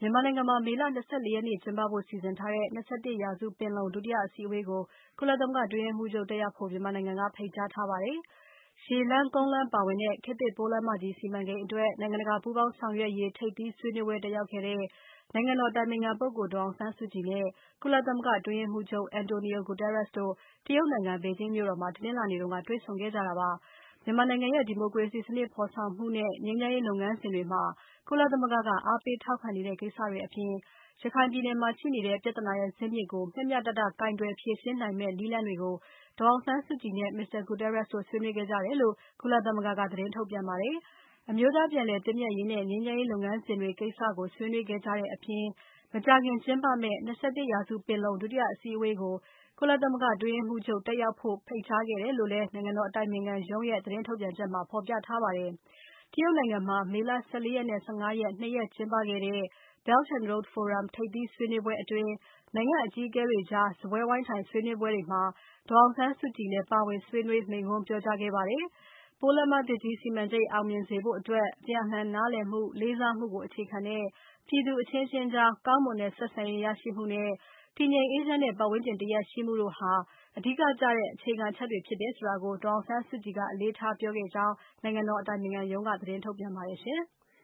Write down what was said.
မြန်မာနိုင်ငံမှာ မေလ ၂၄ ရက်နေ့ကျင်းပဖို့ စီစဉ်ထားတဲ့ ၂၁ ရာစုပင်လုံ ဒုတိယအစည်းအဝေးကို ကုလသမဂ္ဂအတွင်းရေးမှူးချုပ်တက်ရောက်ဖို့ မြန်မာနိုင်ငံက ဖိတ်ကြားထားပါတယ်။ ရေလမ်း၊ ကုန်းလမ်းပါဝင်တဲ့ ခေတ်သစ်ပိုးလမ်းမကြီးစီမံကိန်းအတွက် နိုင်ငံတကာပူးပေါင်းဆောင်ရွက်ရေး ထိပ်သီးဆွေးနွေးပွဲတက်ရောက်ခဲ့တဲ့ နိုင်ငံတော်အတိုင်ပင်ခံပုဂ္ဂိုလ် ဒေါ်အောင်ဆန်းစုကြည်နဲ့ ကုလသမဂ္ဂအတွင်းရေးမှူးချုပ် António Guterres တို့ တရုတ်နိုင်ငံ ဘေဂျင်းမြို့တော်မှာ တနင်္လာနေ့က တွေ့ဆုံခဲ့ကြတာပါ။ မြန်မာနိုင်ငံရဲ့ ဒီမိုကရေစီစနစ်ဖော်ဆောင်မှုနဲ့ ငြိမ်းချမ်းရေးလုပ်ငန်းစဉ်တွေမှာ ကုလသမဂ္ဂက အားပေးထောက်ခံနေတဲ့ကိစ္စတွေအပြင် ရခိုင်ပြည်နယ်မှာရှိနေတဲ့ ပြဿနာရဲ့ဇစ်မြစ်ကို မျှမျှတတကိုင်တွယ်ဖြေရှင်းနိုင်မယ့် နည်းလမ်းတွေကို ဒေါ်အောင်ဆန်းစုကြည်နဲ့ Mr. Guterres တို့ဆွေးနွေးခဲ့ကြတယ်လို့ ကုလသမဂ္ဂက သတင်းထုတ်ပြန်ပါတယ်။ အမျိုးသားပြန်လည်သင့်မြတ်ရေးနဲ့ ငြိမ်းချမ်းရေးလုပ်ငန်းစဉ်တွေကိစ္စကို ဆွေးနွေးခဲ့ကြတဲ့အပြင် မကြာခင်ကျင်းပမယ့် ၂၁ ရာစုပင်လုံ ဒုတိယအစည်းအဝေးကို ကုလသမဂ္ဂအတွင်းရေးမှူးချုပ်တက်ရောက်ဖို့ ဖိတ်ကြားခဲ့တယ်လို့လည်း နိုင်ငံတော်အတိုင်ပင်ခံရုံးရဲ့ သတင်းထုတ်ပြန်ချက်မှာ ဖော်ပြထားပါတယ်။ တရုတ်နိုင်ငံမှာ မေလ ၁၄ ရက်နဲ့ ၁၅ ရက် ၂ ရက်ကျင်းပခဲ့တဲ့ Belt and Road Forum ထိပ်သီးဆွေးနွေးပွဲအတွင်း နိုင်ငံ့အကြီးအကဲတွေကြား စားပွဲဝိုင်းထိုင်ဆွေးနွေးပွဲတွေမှာ ဒေါ်အောင်ဆန်းစုကြည်လည်း ပါဝင်ဆွေးနွေးမိန့်ခွန်းပြောကြားခဲ့ပါတယ်။ ပိုးလမ်းမသစ်ကြီးစီမံကိန်းအောင်မြင်စေဖို့အတွက် အပြန်အလှန်နားလည်မှု၊ လေးစားမှုကို အခြေခံတဲ့ ပြည်သူအချင်းချင်းကြား ကောင်းမွန်တဲ့ဆက်ဆံရေးရရှိမှုနဲ့ တည်ငြိမ်အေးချမ်းတဲ့ပတ်ဝန်းကျင်တရပ်ရှိမှုတို့ဟာ အဓိကကျတဲ့ အခြေခံအချက်တွေဖြစ်တယ်ဆိုတာကို ဒေါ်အောင်ဆန်းစုကြည်က အလေးထားပြောခဲ့ကြောင်း နိုင်ငံတော်အတိုင်ပင်ခံရုံးက သတင်းထုတ်ပြန်ပါတယ်ရှင်။